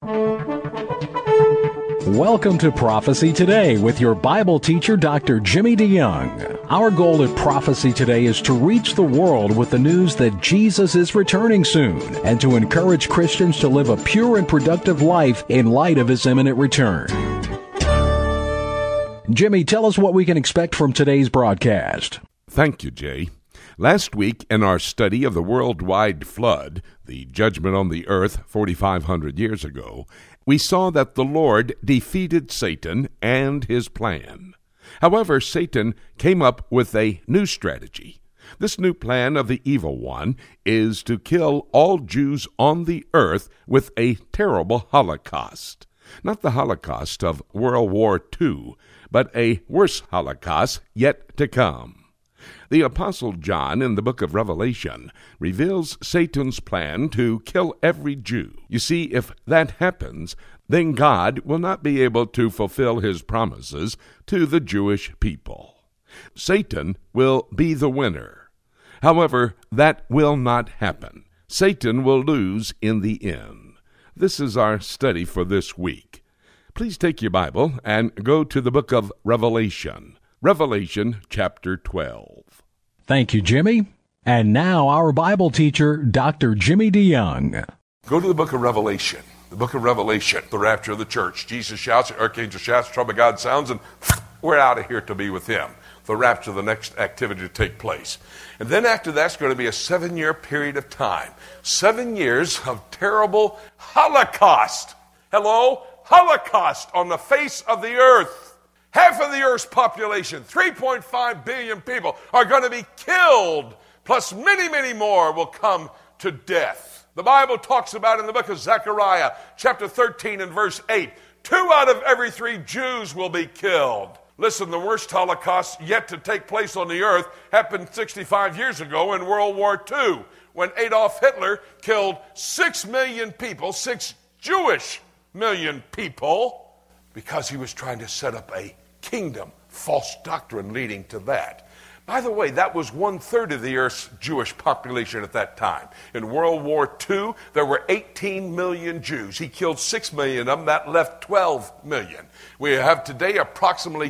Welcome to Prophecy Today with your Bible teacher, Dr. Jimmy DeYoung. Our goal at Prophecy Today is to reach the world with the news that Jesus is returning soon and to encourage Christians to live a pure and productive life in light of His imminent return. Jimmy, tell us what we can expect from today's broadcast. Thank you, Jay. Last week, in our study of the worldwide flood, the judgment on the earth 4,500 years ago, we saw that the Lord defeated Satan and his plan. However, Satan came up with a new strategy. This new plan of the evil one is to kill all Jews on the earth with a terrible Holocaust. Not the Holocaust of World War II, but a worse Holocaust yet to come. The Apostle John in the book of Revelation reveals Satan's plan to kill every Jew. You see, if that happens, then God will not be able to fulfill His promises to the Jewish people. Satan will be the winner. However, that will not happen. Satan will lose in the end. This is our study for this week. Please take your Bible and go to the book of Revelation. Revelation chapter 12. Thank you, Jimmy. And now our Bible teacher, Dr. Jimmy DeYoung. Go to the book of Revelation. The book of Revelation, the rapture of the church. Jesus shouts, the archangel shouts, the trumpet of God sounds, and we're out of here to be with Him. The rapture, the next activity to take place. And then after that's going to be a 7-year period of time. 7 years of terrible Holocaust. Hello? Holocaust on the face of the earth. Half of the earth's population, 3.5 billion people, are going to be killed, plus many, many more will come to death. The Bible talks about in the book of Zechariah, chapter 13 and verse 8, 2 out of every 3 Jews will be killed. Listen, the worst Holocaust yet to take place on the earth happened 65 years ago in World War II, when Adolf Hitler killed 6 million people, 6 Jewish million people, because he was trying to set up a kingdom, false doctrine leading to that. By the way, that was 1/3 of the earth's Jewish population at that time. In World War II, there were 18 million Jews. He killed 6 million of them. That left 12 million. We have today approximately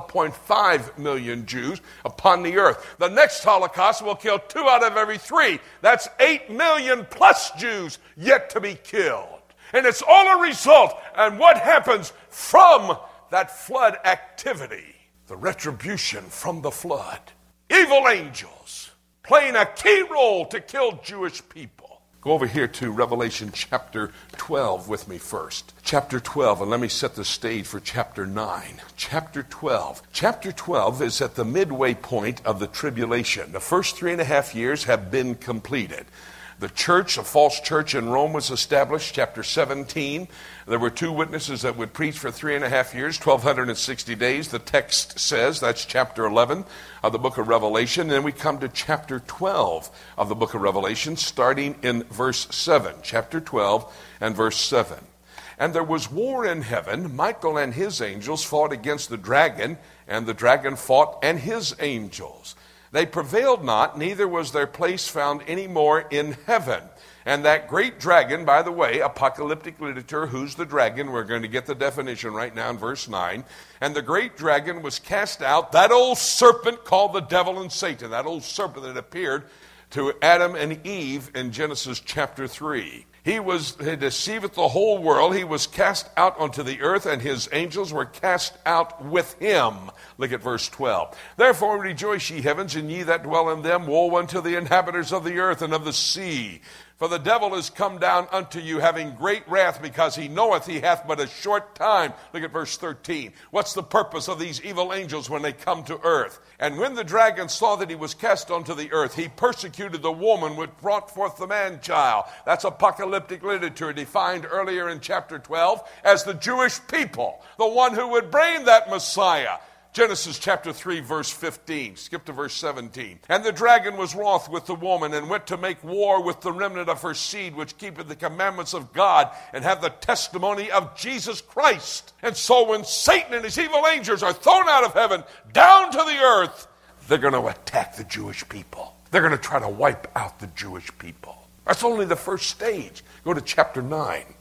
12.5 million Jews upon the earth. The next Holocaust will kill 2 out of every 3. That's 8 million plus Jews yet to be killed. And it's all a result. And what happens from that flood activity? The retribution from the flood. Evil angels playing a key role to kill Jewish people. Go over here to Revelation chapter 12 with me first. Chapter 12, and let me set the stage for chapter 9. Chapter 12. Chapter 12 is at the midway point of the tribulation. The first 3.5 years have been completed. The church, a false church in Rome, was established, chapter 17. There were 2 witnesses that would preach for 3.5 years, 1,260 days. The text says, that's chapter 11 of the book of Revelation. And then we come to chapter 12 of the book of Revelation, starting in verse 7. Chapter 12 and verse 7. And there was war in heaven. Michael and his angels fought against the dragon, and the dragon fought and his angels. They prevailed not, neither was their place found any more in heaven. And that great dragon, by the way, apocalyptic literature, who's the dragon? We're going to get the definition right now in verse 9. And the great dragon was cast out, that old serpent called the devil and Satan, that old serpent that appeared to Adam and Eve in Genesis chapter 3. He deceiveth the whole world. He was cast out onto the earth, and his angels were cast out with him. Look at verse 12. Therefore rejoice, ye heavens, and ye that dwell in them. Woe unto the inhabitants of the earth and of the sea. For the devil is come down unto you, having great wrath, because he knoweth he hath but a short time. Look at verse 13. What's the purpose of these evil angels when they come to earth? And when the dragon saw that he was cast onto the earth, he persecuted the woman which brought forth the man-child. That's apocalyptic literature, defined earlier in chapter 12 as the Jewish people, the one who would bring that Messiah. Genesis chapter 3, verse 15. Skip to verse 17. And the dragon was wroth with the woman, and went to make war with the remnant of her seed, which keepeth the commandments of God, and have the testimony of Jesus Christ. And so when Satan and his evil angels are thrown out of heaven, down to the earth, they're going to attack the Jewish people. They're going to try to wipe out the Jewish people. That's only the first stage. Go to chapter 9.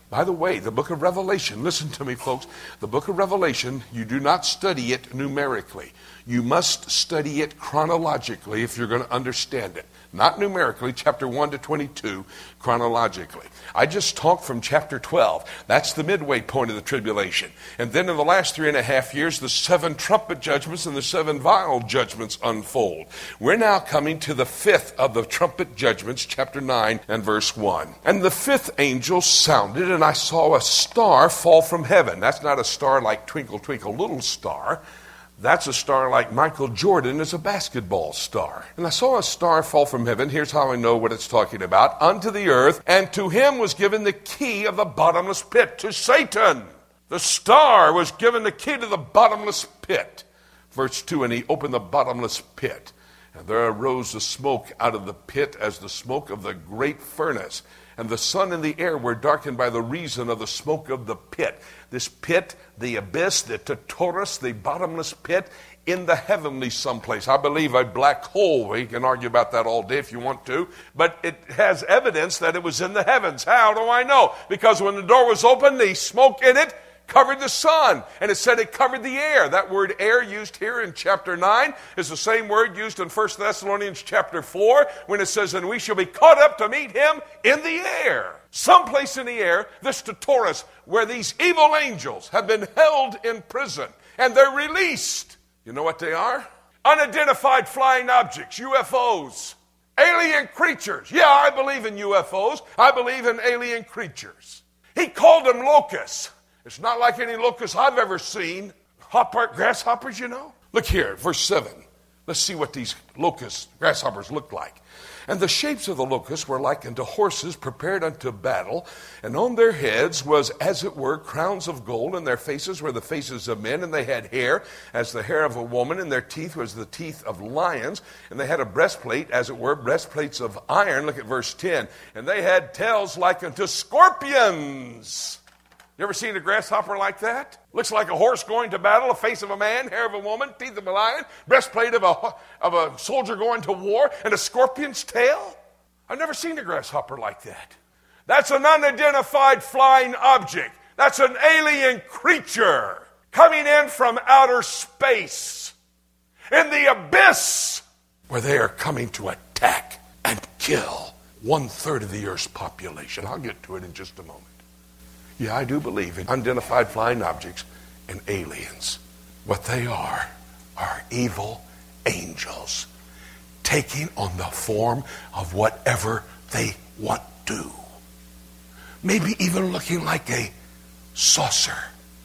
By the way, the book of Revelation, listen to me, folks. The book of Revelation, you do not study it numerically. You must study it chronologically if you're going to understand it. Not numerically, chapter 1 to 22, chronologically. I just talked from chapter 12. That's the midway point of the tribulation. And then in the last 3.5 years, the 7 trumpet judgments and the 7 vial judgments unfold. We're now coming to the 5th of the trumpet judgments, chapter 9 and verse 1. And the 5th angel sounded, and I saw a star fall from heaven. That's not a star like Twinkle, Twinkle, Little Star. That's a star like Michael Jordan is a basketball star. And I saw a star fall from heaven. Here's how I know what it's talking about. Unto the earth, and to him was given the key of the bottomless pit, to Satan. The star was given the key to the bottomless pit. Verse 2, and he opened the bottomless pit. And there arose the smoke out of the pit as the smoke of the great furnace. And the sun and the air were darkened by the reason of the smoke of the pit. This pit, the abyss, the Tartarus, the bottomless pit, in the heavenly someplace. I believe a black hole. We can argue about that all day if you want to. But it has evidence that it was in the heavens. How do I know? Because when the door was open, the smoke in it covered the sun, and it said it covered the air. That word air used here in chapter 9 is the same word used in 1 Thessalonians chapter 4 when it says, and we shall be caught up to meet him in the air. Someplace in the air, this Tartarus, where these evil angels have been held in prison, and they're released. You know what they are? Unidentified flying objects, UFOs, alien creatures. Yeah, I believe in UFOs. I believe in alien creatures. He called them locusts. It's not like any locusts I've ever seen. Grasshoppers, you know. Look here, verse 7. Let's see what these locusts, grasshoppers look like. And the shapes of the locusts were like unto horses prepared unto battle, and on their heads was, as it were, crowns of gold, and their faces were the faces of men, and they had hair as the hair of a woman, and their teeth was the teeth of lions, and they had a breastplate, as it were, breastplates of iron. Look at verse 10. And they had tails like unto scorpions. You ever seen a grasshopper like that? Looks like a horse going to battle, a face of a man, hair of a woman, teeth of a lion, breastplate of a soldier going to war, and a scorpion's tail? I've never seen a grasshopper like that. That's an unidentified flying object. That's an alien creature coming in from outer space, in the abyss, where they are coming to attack and kill 1/3 of the earth's population. I'll get to it in just a moment. Yeah, I do believe in unidentified flying objects and aliens. What they are evil angels taking on the form of whatever they want to. Maybe even looking like a saucer,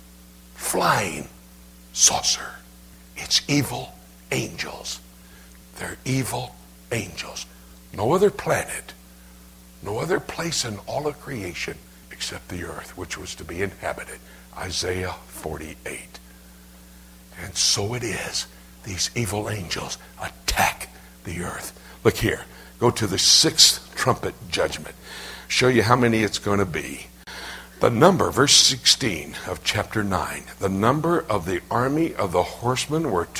flying saucer. It's evil angels. They're evil angels. No other planet, no other place in all of creation except the earth, which was to be inhabited. Isaiah 48. And so it is. These evil angels attack the earth. Look here. Go to the 6th trumpet judgment. Show you how many it's going to be. The number, verse 16 of chapter 9, the number of the army of the horsemen were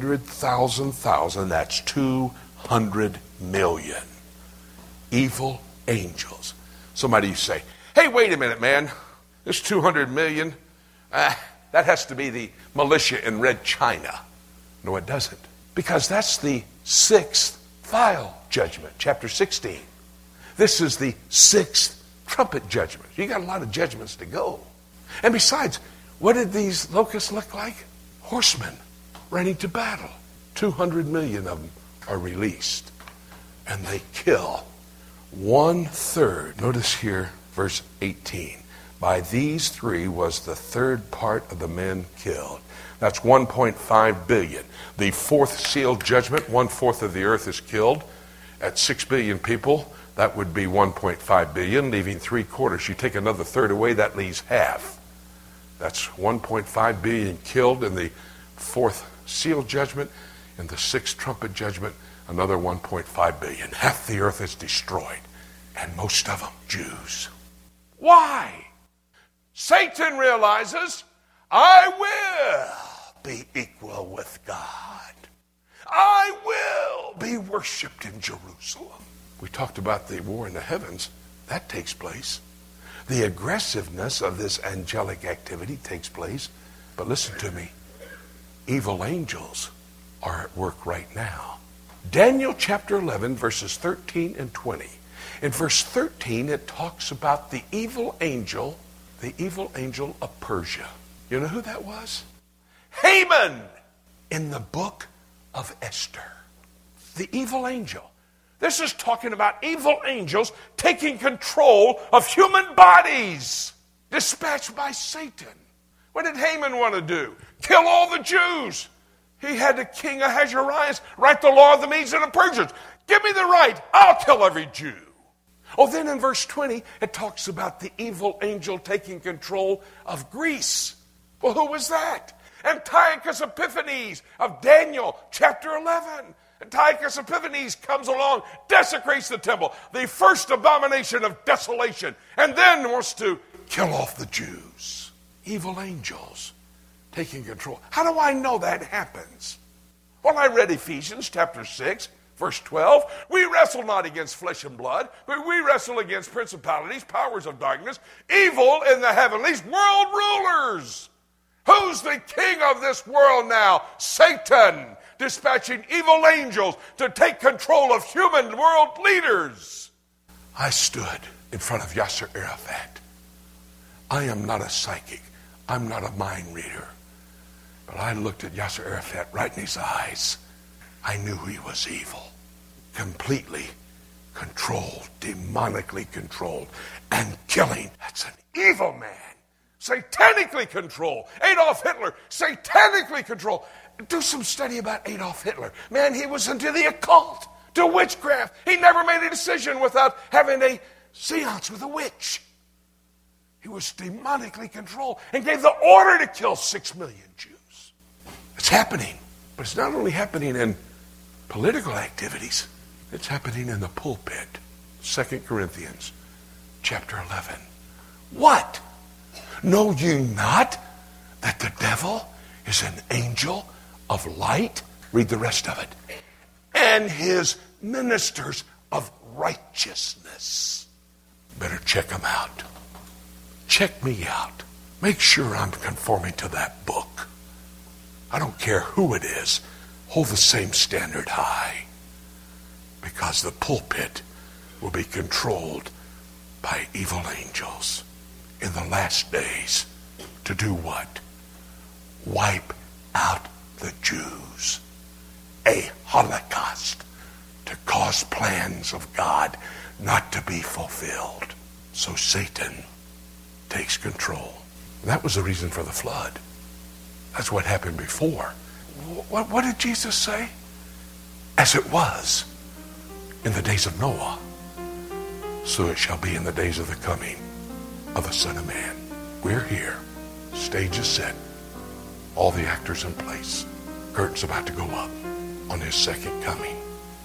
200,000. That's 200 million. Evil angels. Somebody say, hey, wait a minute, man. There's 200 million. That has to be the militia in Red China. No, it doesn't. Because that's the 6th vial judgment, chapter 16. This is the 6th trumpet judgment. You got a lot of judgments to go. And besides, what did these locusts look like? Horsemen ready to battle. 200 million of them are released. And they kill 1/3. Notice here, verse 18. By these 3 was the 3rd part of the men killed. That's 1.5 billion. The 4th seal judgment, 1/4 of the earth is killed. At 6 billion people, that would be 1.5 billion, leaving 3/4. You take another 1/3 away, that leaves half. That's 1.5 billion killed in the 4th seal judgment. In the 6th trumpet judgment, another 1.5 billion. Half the earth is destroyed, and most of them Jews. Why? Satan realizes, I will be equal with God. I will be worshipped in Jerusalem. We talked about the war in the heavens. That takes place. The aggressiveness of this angelic activity takes place. But listen to me. Evil angels are at work right now. Daniel chapter 11, verses 13 and 20. In verse 13, it talks about the evil angel of Persia. You know who that was? Haman in the book of Esther. The evil angel. This is talking about evil angels taking control of human bodies, dispatched by Satan. What did Haman want to do? Kill all the Jews. He had the king Ahasuerus write the law of the Medes and the Persians. Give me the right. I'll kill every Jew. Oh, then in verse 20, it talks about the evil angel taking control of Greece. Well, who was that? Antiochus Epiphanes of Daniel chapter 11. Antiochus Epiphanes comes along, desecrates the temple, the first abomination of desolation, and then wants to kill off the Jews. Evil angels taking control. How do I know that happens? Well, I read Ephesians chapter 6, verse 12. We wrestle not against flesh and blood, but we wrestle against principalities, powers of darkness, evil in the heavenlies, world rulers. Who's the king of this world now? Satan, dispatching evil angels to take control of human world leaders. I stood in front of Yasser Arafat. I am not a psychic. I'm not a mind reader. But I looked at Yasser Arafat right in his eyes. I knew he was evil. Completely controlled, demonically controlled, and killing. That's an evil man. Satanically controlled. Adolf Hitler, satanically controlled. Do some study about Adolf Hitler. Man, he was into the occult, to witchcraft. He never made a decision without having a seance with a witch. He was demonically controlled and gave the order to kill 6 million Jews. It's happening. But it's not only happening in political activities. It's happening in the pulpit. 2 Corinthians chapter 11. What? Know you not that the devil is an angel of light? Read the rest of it. And his ministers of righteousness. Better check them out. Check me out. Make sure I'm conforming to that book. I don't care who it is. Hold the same standard high. Because the pulpit will be controlled by evil angels in the last days. To do what? Wipe out the Jews. A holocaust to cause plans of God not to be fulfilled. So Satan takes control. And that was the reason for the flood. That's what happened before. What did Jesus say? As it was in the days of Noah, so it shall be in the days of the coming of the Son of Man. We're here. Stage is set. All the actors in place. Curtain's about to go up on his second coming.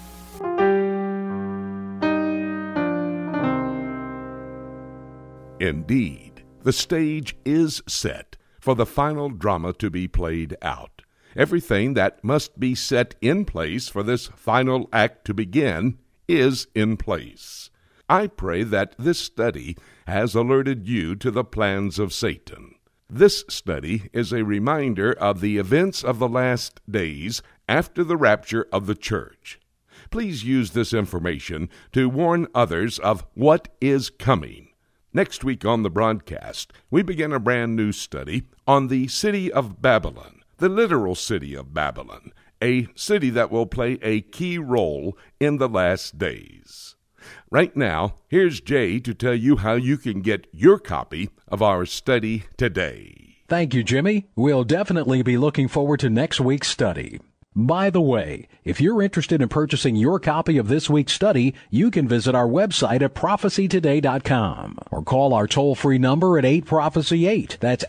Indeed, the stage is set for the final drama to be played out. Everything that must be set in place for this final act to begin is in place. I pray that this study has alerted you to the plans of Satan. This study is a reminder of the events of the last days after the rapture of the church. Please use this information to warn others of what is coming. Next week on the broadcast, we begin a brand new study on the city of Babylon, the literal city of Babylon, a city that will play a key role in the last days. Right now, here's Jay to tell you how you can get your copy of our study today. Thank you, Jimmy. We'll definitely be looking forward to next week's study. By the way, if you're interested in purchasing your copy of this week's study, you can visit our website at prophecytoday.com or call our toll-free number at 8-PROPHECY-8. That's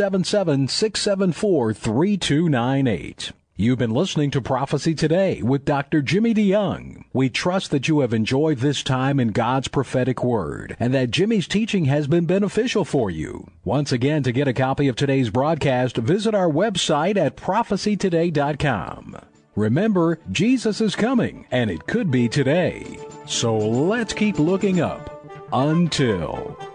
877-674-3298. You've been listening to Prophecy Today with Dr. Jimmy DeYoung. We trust that you have enjoyed this time in God's prophetic word and that Jimmy's teaching has been beneficial for you. Once again, to get a copy of today's broadcast, visit our website at prophecytoday.com. Remember, Jesus is coming, and it could be today. So let's keep looking up. Until...